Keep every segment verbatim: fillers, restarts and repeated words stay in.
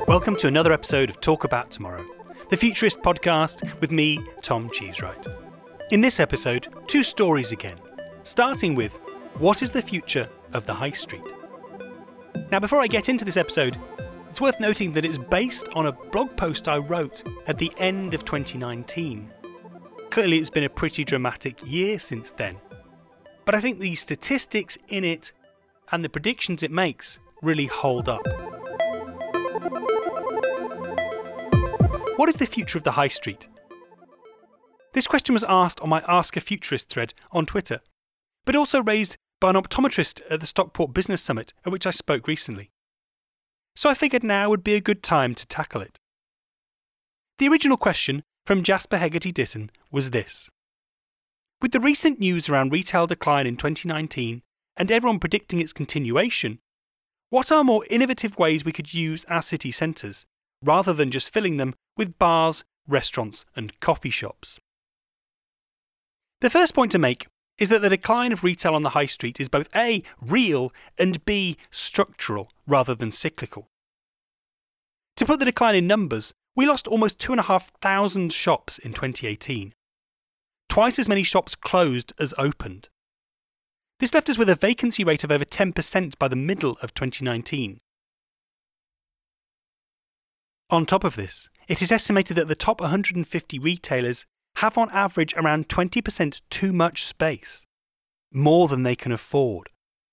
Welcome to another episode of Talk About Tomorrow, the Futurist podcast with me, Tom Cheesewright. In this episode, two stories again, starting with what is the future of the high street? Now, before I get into this episode, it's worth noting that it's based on a blog post I wrote at the end of twenty nineteen. Clearly, it's been a pretty dramatic year since then, but I think the statistics in it and the predictions it makes really hold up. What is the future of the high street? This question was asked on my Ask a Futurist thread on Twitter, but also raised by an optometrist at the Stockport Business Summit at which I spoke recently. So I figured now would be a good time to tackle it. The original question from Jasper Hegarty Ditton was this. With the recent news around retail decline in twenty nineteen and everyone predicting its continuation, what are more innovative ways we could use our city centres, rather than just filling them with bars, restaurants and coffee shops? The first point to make is that the decline of retail on the high street is both A, real, and B, structural, rather than cyclical. To put the decline in numbers, we lost almost two thousand five hundred shops in twenty eighteen. Twice as many shops closed as opened. This left us with a vacancy rate of over ten percent by the middle of twenty nineteen. On top of this, it is estimated that the top one hundred fifty retailers have on average around twenty percent too much space, more than they can afford.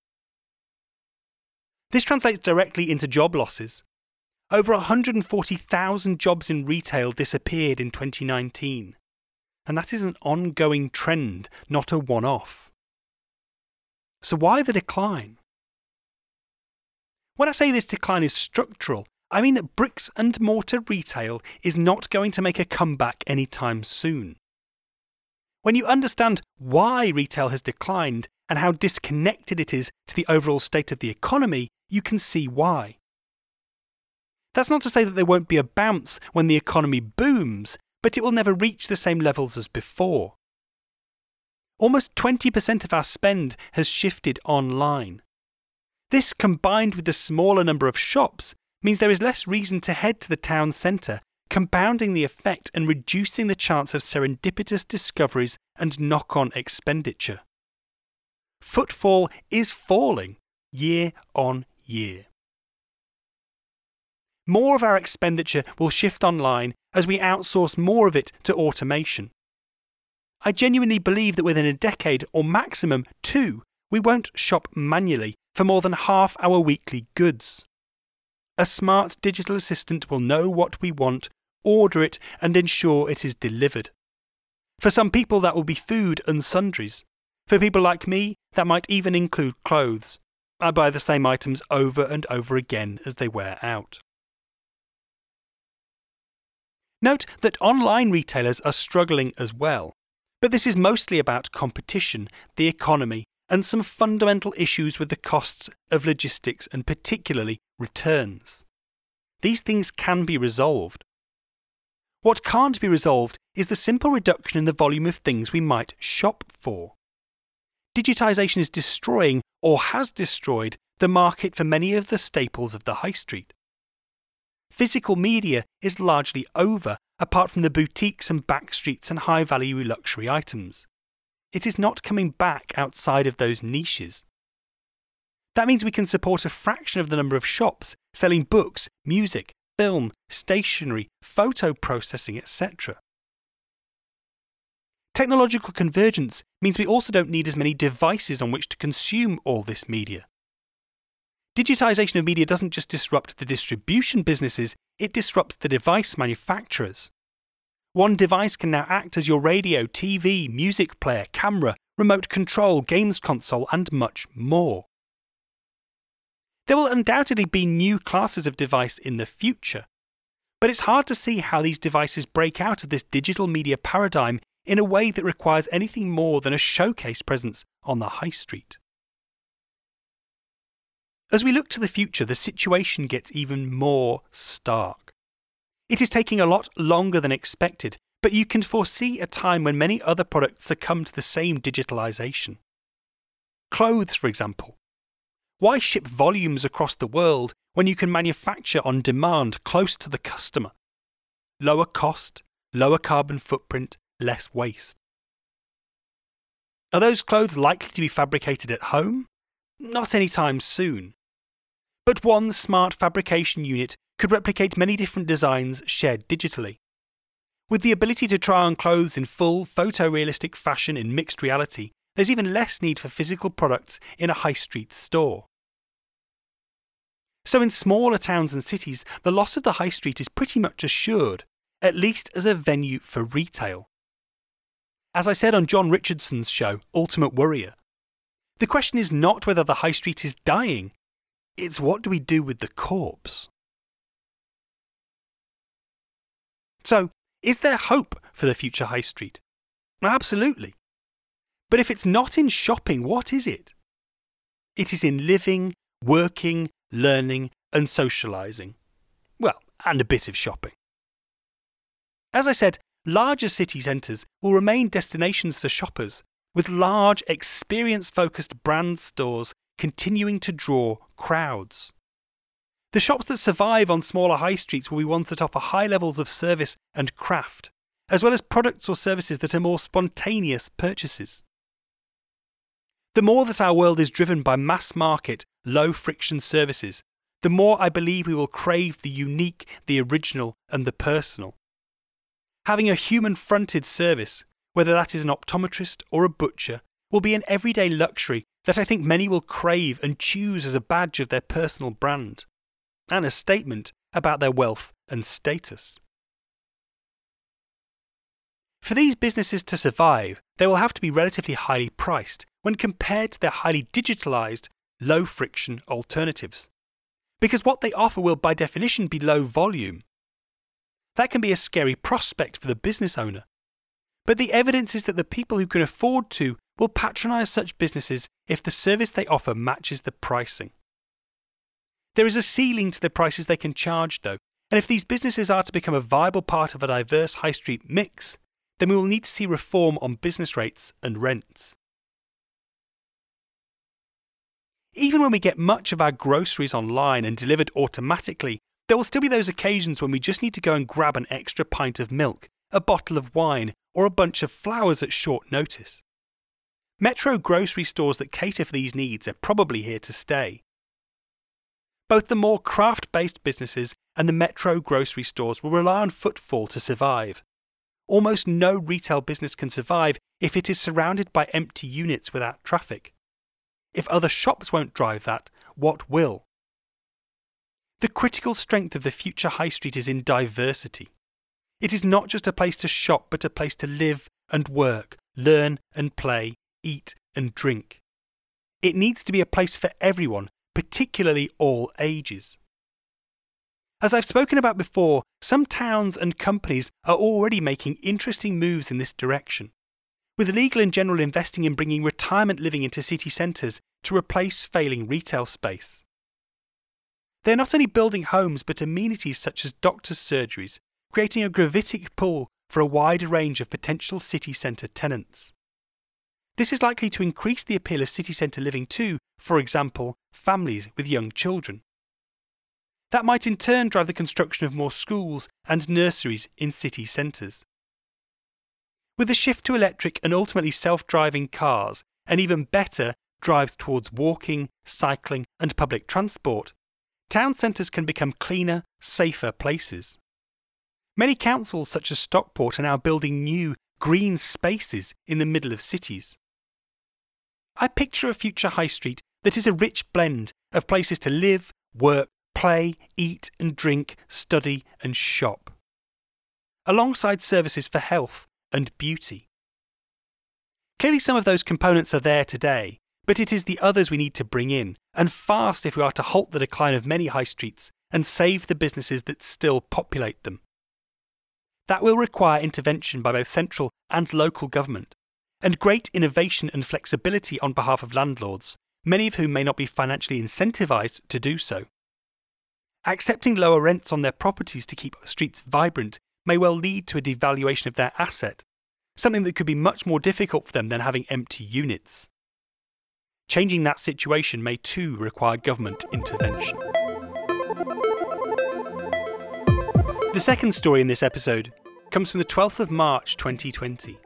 This translates directly into job losses. Over one hundred forty thousand jobs in retail disappeared in twenty nineteen, and that is an ongoing trend, not a one-off. So why the decline? When I say this decline is structural, I mean that bricks and mortar retail is not going to make a comeback anytime soon. When you understand why retail has declined and how disconnected it is to the overall state of the economy, you can see why. That's not to say that there won't be a bounce when the economy booms, but it will never reach the same levels as before. Almost twenty percent of our spend has shifted online. This, combined with the smaller number of shops, means there is less reason to head to the town centre, compounding the effect and reducing the chance of serendipitous discoveries and knock-on expenditure. Footfall is falling year on year. More of our expenditure will shift online as we outsource more of it to automation. I genuinely believe that within a decade, or maximum two, we won't shop manually for more than half our weekly goods. A smart digital assistant will know what we want, order it, and ensure it is delivered. For some people, that will be food and sundries. For people like me, that might even include clothes. I buy the same items over and over again as they wear out. Note that online retailers are struggling as well, but this is mostly about competition, the economy, and some fundamental issues with the costs of logistics and particularly returns. These things can be resolved. What can't be resolved is the simple reduction in the volume of things we might shop for. Digitisation is destroying, or has destroyed, the market for many of the staples of the high street. Physical media is largely over, apart from the boutiques and backstreets and high-value luxury items. It is not coming back outside of those niches. That means we can support a fraction of the number of shops selling books, music, film, stationery, photo processing, et cetera. Technological convergence means we also don't need as many devices on which to consume all this media. Digitisation of media doesn't just disrupt the distribution businesses, it disrupts the device manufacturers. One device can now act as your radio, T V, music player, camera, remote control, games console, and much more. There will undoubtedly be new classes of device in the future, but it's hard to see how these devices break out of this digital media paradigm in a way that requires anything more than a showcase presence on the high street. As we look to the future, the situation gets even more stark. It is taking a lot longer than expected, but you can foresee a time when many other products succumb to the same digitalisation. Clothes, for example. Why ship volumes across the world when you can manufacture on demand close to the customer. Lower cost, lower carbon footprint, less waste. Are those clothes likely to be fabricated at home? Not anytime soon. But one smart fabrication unit could replicate many different designs shared digitally. With the ability to try on clothes in full photorealistic fashion in mixed reality, there's even less need for physical products in a high street store. So in smaller towns and cities, the loss of the high street is pretty much assured, at least as a venue for retail. As I said on John Richardson's show, Ultimate Worrier, the question is not whether the high street is dying, it's what do we do with the corpse? So, is there hope for the future high street? Absolutely. But if it's not in shopping, what is it? It is in living, working, learning and socialising. Well, and a bit of shopping. As I said, larger city centres will remain destinations for shoppers, with large, experience-focused brand stores continuing to draw crowds. The shops that survive on smaller high streets will be ones that offer high levels of service and craft, as well as products or services that are more spontaneous purchases. The more that our world is driven by mass-market, low-friction services, the more I believe we will crave the unique, the original and the personal. Having a human-fronted service, whether that is an optometrist or a butcher, will be an everyday luxury that I think many will crave and choose as a badge of their personal brand, and a statement about their wealth and status. For these businesses to survive, they will have to be relatively highly priced when compared to their highly digitalised, low-friction alternatives, because what they offer will by definition be low volume. That can be a scary prospect for the business owner, but the evidence is that the people who can afford to will patronise such businesses if the service they offer matches the pricing. There is a ceiling to the prices they can charge though, and if these businesses are to become a viable part of a diverse high street mix, then we will need to see reform on business rates and rents. Even when we get much of our groceries online and delivered automatically, there will still be those occasions when we just need to go and grab an extra pint of milk, a bottle of wine, or a bunch of flowers at short notice. Metro grocery stores that cater for these needs are probably here to stay. Both the more craft-based businesses and the metro grocery stores will rely on footfall to survive. Almost no retail business can survive if it is surrounded by empty units without traffic. If other shops won't drive that, what will? The critical strength of the future high street is in diversity. It is not just a place to shop, but a place to live and work, learn and play, eat and drink. It needs to be a place for everyone, particularly all ages. As I've spoken about before, some towns and companies are already making interesting moves in this direction, with Legal and General investing in bringing retirement living into city centres to replace failing retail space. They're not only building homes but amenities such as doctors' surgeries, creating a gravitic pool for a wider range of potential city centre tenants. This is likely to increase the appeal of city centre living to, for example, families with young children. That might in turn drive the construction of more schools and nurseries in city centres. With the shift to electric and ultimately self-driving cars, and even better drives towards walking, cycling and public transport, town centres can become cleaner, safer places. Many councils such as Stockport are now building new, green spaces in the middle of cities. I picture a future high street that is a rich blend of places to live, work, play, eat and drink, study and shop, alongside services for health and beauty. Clearly some of those components are there today, but it is the others we need to bring in, and fast if we are to halt the decline of many high streets and save the businesses that still populate them. That will require intervention by both central and local government, and great innovation and flexibility on behalf of landlords, many of whom may not be financially incentivised to do so. Accepting lower rents on their properties to keep streets vibrant may well lead to a devaluation of their asset, something that could be much more difficult for them than having empty units. Changing that situation may too require government intervention. The second story in this episode comes from the twelfth of March twenty twenty.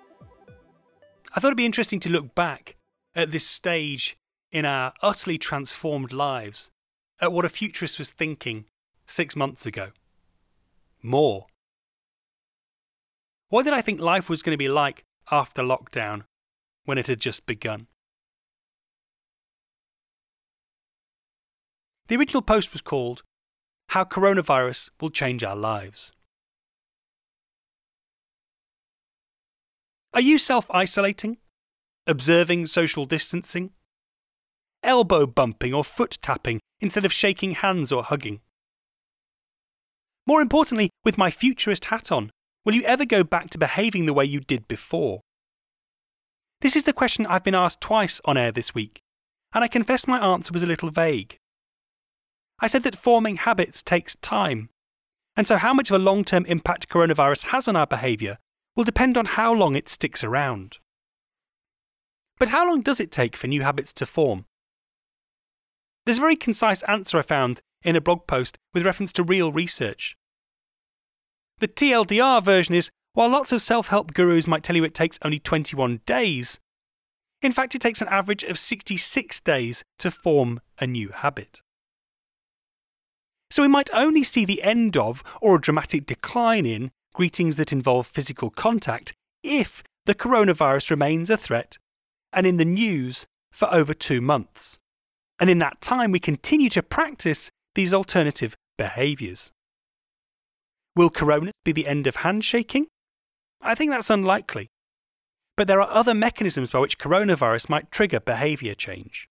I thought it'd be interesting to look back at this stage in our utterly transformed lives at what a futurist was thinking six months ago. More. What did I think life was going to be like after lockdown when it had just begun? The original post was called How Coronavirus Will Change Our Lives. Are you self-isolating? Observing social distancing? Elbow bumping or foot tapping instead of shaking hands or hugging? More importantly, with my futurist hat on, will you ever go back to behaving the way you did before? This is the question I've been asked twice on air this week, and I confess my answer was a little vague. I said that forming habits takes time, and so how much of a long-term impact coronavirus has on our behaviour will depend on how long it sticks around. But how long does it take for new habits to form? There's a very concise answer I found in a blog post with reference to real research. The T L D R version is, while lots of self-help gurus might tell you it takes only twenty-one days, in fact it takes an average of sixty-six days to form a new habit. So we might only see the end of, or a dramatic decline in, greetings that involve physical contact if the coronavirus remains a threat and in the news for over two months. And in that time we continue to practice these alternative behaviours. Will corona be the end of handshaking? I think that's unlikely. But there are other mechanisms by which coronavirus might trigger behaviour change.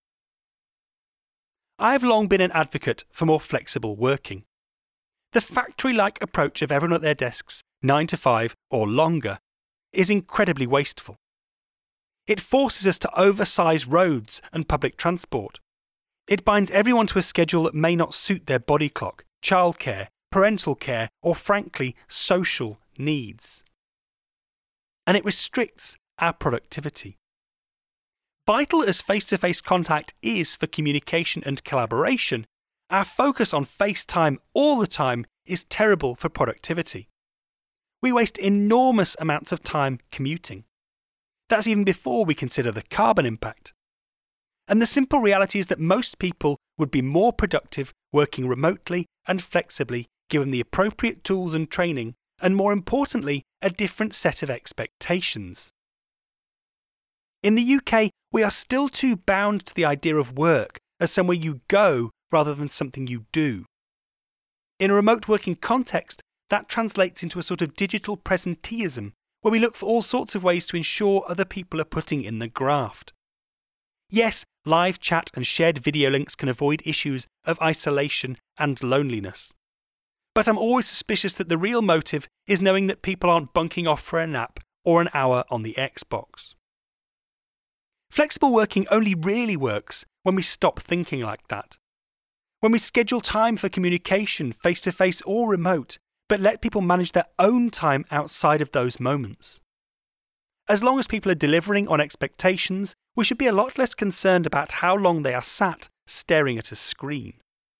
I have long been an advocate for more flexible working. The factory-like approach of everyone at their desks, nine to five or longer, is incredibly wasteful. It forces us to oversize roads and public transport. It binds everyone to a schedule that may not suit their body clock, childcare, parental care, or frankly, social needs. And it restricts our productivity. Vital as face-to-face contact is for communication and collaboration, our focus on FaceTime all the time is terrible for productivity. We waste enormous amounts of time commuting. That's even before we consider the carbon impact. And the simple reality is that most people would be more productive working remotely and flexibly given the appropriate tools and training, and more importantly, a different set of expectations. In the U K, we are still too bound to the idea of work as somewhere you go rather than something you do. In a remote working context, that translates into a sort of digital presenteeism, where we look for all sorts of ways to ensure other people are putting in the graft. Yes, live chat and shared video links can avoid issues of isolation and loneliness. But I'm always suspicious that the real motive is knowing that people aren't bunking off for a nap or an hour on the Xbox. Flexible working only really works when we stop thinking like that. When we schedule time for communication, face-to-face or remote, but let people manage their own time outside of those moments. As long as people are delivering on expectations, we should be a lot less concerned about how long they are sat staring at a screen.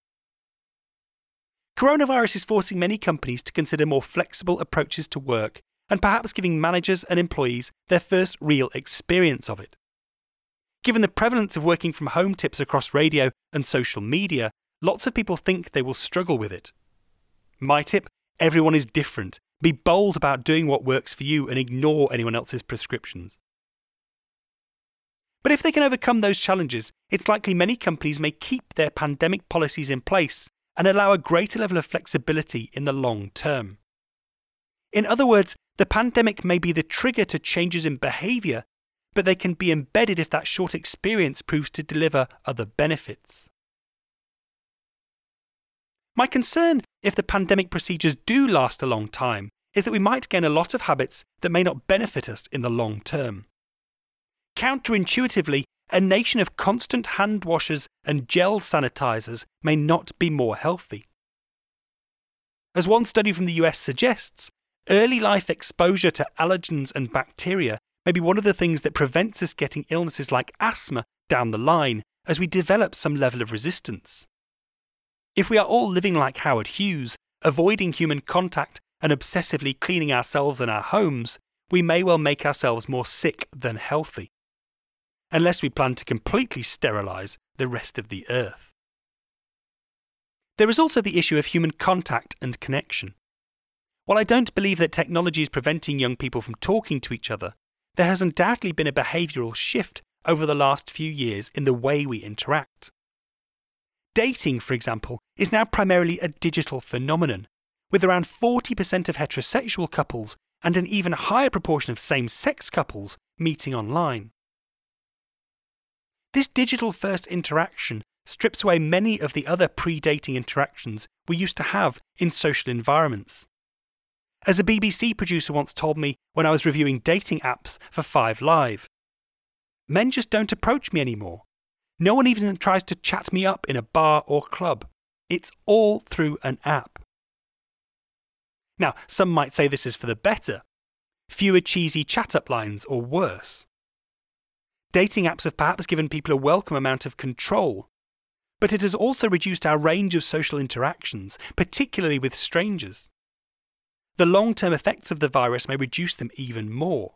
Coronavirus is forcing many companies to consider more flexible approaches to work and perhaps giving managers and employees their first real experience of it. Given the prevalence of working from home tips across radio and social media, lots of people think they will struggle with it. My tip: everyone is different. Be bold about doing what works for you and ignore anyone else's prescriptions. But if they can overcome those challenges, it's likely many companies may keep their pandemic policies in place and allow a greater level of flexibility in the long term. In other words, the pandemic may be the trigger to changes in behaviour, but they can be embedded if that short experience proves to deliver other benefits. My concern, if the pandemic procedures do last a long time, is that we might gain a lot of habits that may not benefit us in the long term. Counterintuitively, a nation of constant hand washers and gel sanitizers may not be more healthy. As one study from the U S suggests, early life exposure to allergens and bacteria may be one of the things that prevents us getting illnesses like asthma down the line as we develop some level of resistance. If we are all living like Howard Hughes, avoiding human contact and obsessively cleaning ourselves and our homes, we may well make ourselves more sick than healthy. Unless we plan to completely sterilise the rest of the earth. There is also the issue of human contact and connection. While I don't believe that technology is preventing young people from talking to each other, there has undoubtedly been a behavioural shift over the last few years in the way we interact. Dating, for example, is now primarily a digital phenomenon, with around forty percent of heterosexual couples and an even higher proportion of same-sex couples meeting online. This digital-first interaction strips away many of the other pre-dating interactions we used to have in social environments. As a B B C producer once told me when I was reviewing dating apps for Five Live, men just don't approach me anymore. No one even tries to chat me up in a bar or club. It's all through an app. Now, some might say this is for the better. Fewer cheesy chat-up lines or worse. Dating apps have perhaps given people a welcome amount of control, but it has also reduced our range of social interactions, particularly with strangers. The long-term effects of the virus may reduce them even more.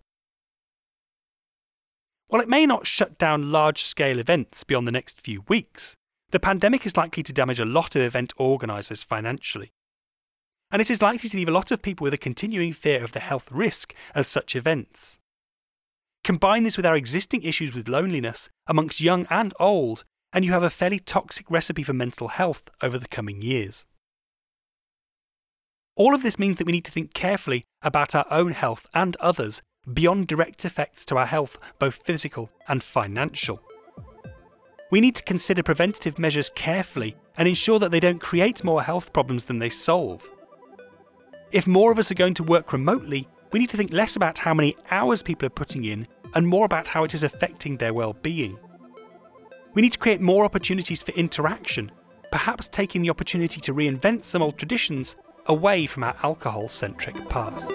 While it may not shut down large-scale events beyond the next few weeks, the pandemic is likely to damage a lot of event organisers financially. And it is likely to leave a lot of people with a continuing fear of the health risk of such events. Combine this with our existing issues with loneliness amongst young and old, and you have a fairly toxic recipe for mental health over the coming years. All of this means that we need to think carefully about our own health and others beyond direct effects to our health, both physical and financial. We need to consider preventative measures carefully and ensure that they don't create more health problems than they solve. If more of us are going to work remotely, we need to think less about how many hours people are putting in and more about how it is affecting their well-being. We need to create more opportunities for interaction, perhaps taking the opportunity to reinvent some old traditions away from our alcohol-centric past.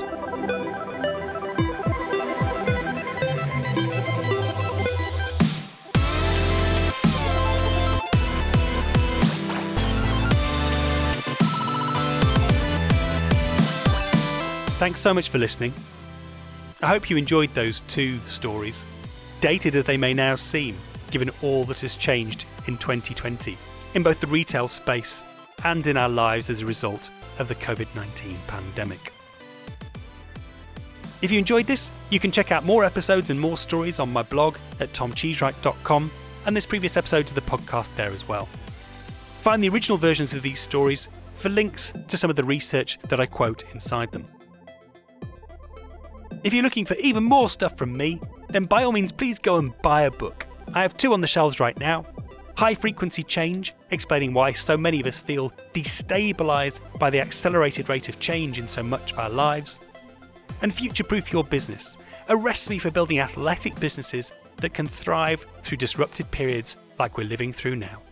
Thanks so much for listening. I hope you enjoyed those two stories, dated as they may now seem, given all that has changed in twenty twenty, in both the retail space and in our lives as a result of the covid nineteen pandemic. If you enjoyed this, you can check out more episodes and more stories on my blog at tom cheesewright dot com, and there's previous episodes of the podcast there as well. Find the original versions of these stories for links to some of the research that I quote inside them. If you're looking for even more stuff from me, then by all means please go and buy a book. I have two on the shelves right now. High Frequency Change, explaining why so many of us feel destabilised by the accelerated rate of change in so much of our lives. And Future Proof Your Business, a recipe for building athletic businesses that can thrive through disrupted periods like we're living through now.